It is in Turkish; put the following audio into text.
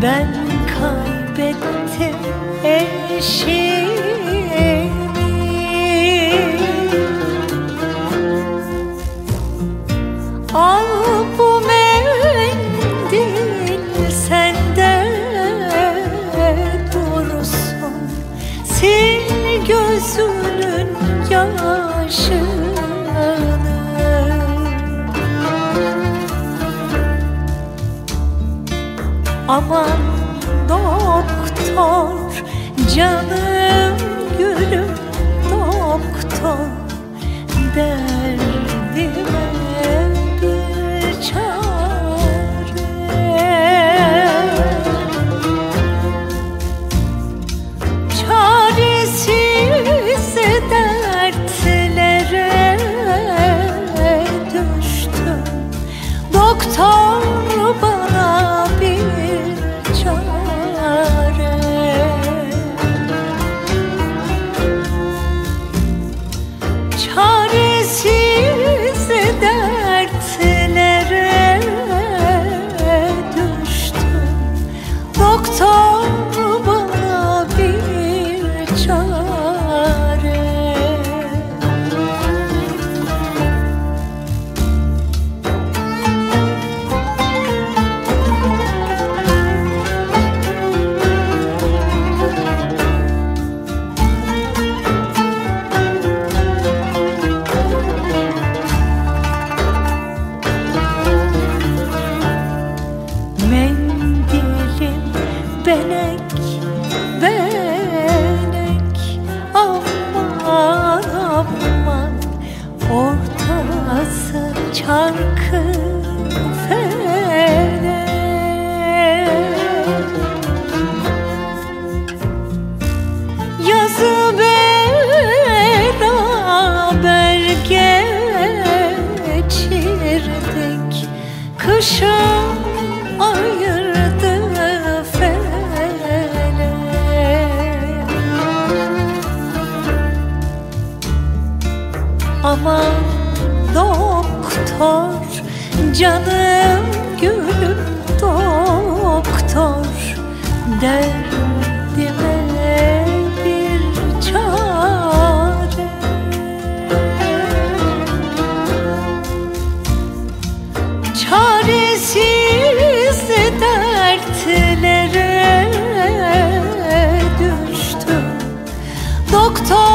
Ben kaybettim eşimi. Al bu mendil sende dursun, sil gözünün yaşını. Aman doktor, canım gülüm doktor, derdime bir çare. Çaresiz dertlere düştüm, doktor bana bir çare. Çaresiz dertlere düştüm, doktor bana bir çare. Mendilim benek benek, aman aman, ortası çarkı felek. Yazı beraber geçirdik, kışın ayırdı felek. Aman doktor, canım gülüm doktor, derdime bir çare. Çaresiz dertlere düştüm, doktor